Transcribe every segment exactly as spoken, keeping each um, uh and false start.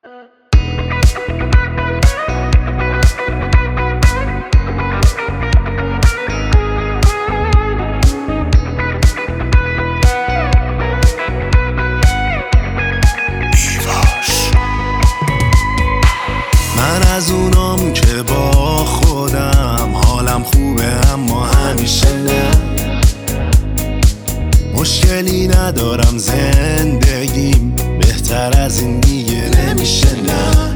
من از اونام که با خودم حالم خوبه اما همیشه نه، مشکلی ندارم زندگیم بهتر از این دیگه نمیشه نه.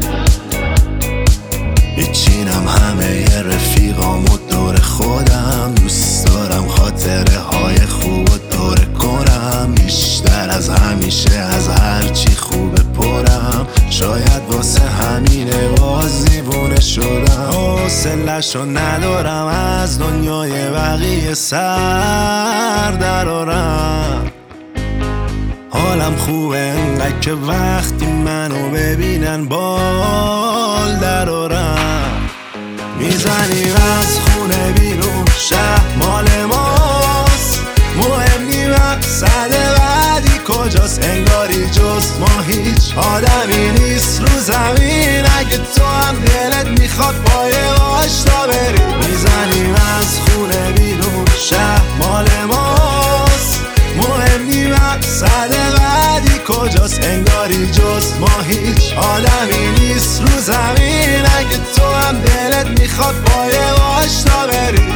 هیچینم همه ی رفیقامو دور خودم، دوست دارم خاطره های خوب و دوره کنم، بیشتر از همیشه از هرچی خوبه پرم، شاید واسه همینه باز دیوونه شدم. حوصله‌شو ندارم از دنیای بقیه سر درارم، حالم خوبه انقدر که وقتی منو ببینن بال درارم. میزنیم از خونه بیرون، شهر مال ماست، مهم نی مقصد بعدی کجاست، انگاری جست ما هیچ آدمی نیست رو زمین. اگه تو هم دلت میخواد پای آشنا بری، میزنیم از خونه بیرون، شهر مال ماست، مهم نی مقصد بعدی کجاست، انگاری جست ما هیچ آدمی نیست رو زمین. اگه تو هم دلت میخواد پای آشنا بری.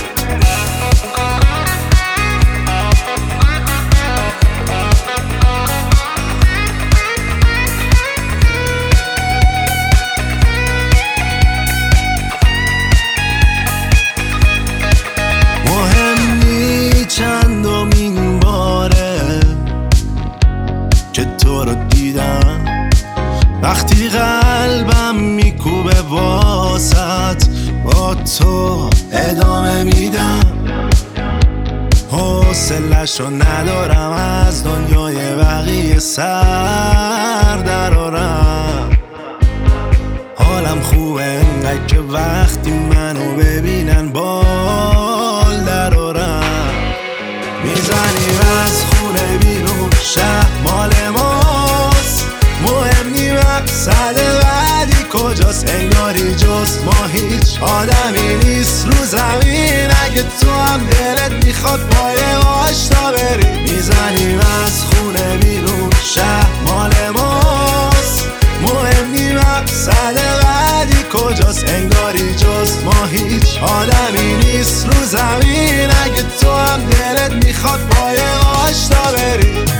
چندمین باره که تو رو دیدم، وقتی قلبم میکوبه واسط با تو ادامه میدم. حوصله‌شو ندارم از دنیای بقیه سر درارم، حالم خوبه انقدر که وقتی منو ببینن بال درارم. میزنیم از خونه بیرون، شهر مال ماست، مهم نی مقصد بعدی کجاست، انگاری جست ما هیچ آدمی نیست رو زمین. اگه تو هم دلت میخواد پای آشنا بری، میزنیم از خونه بیرون، شهر مال ماست، مهم نی مقصد بعدی کجاست، انگاری جست ما هیچ آدمی نیست رو زمین. اگه تو هم دلت میخواد پای آشنا بری.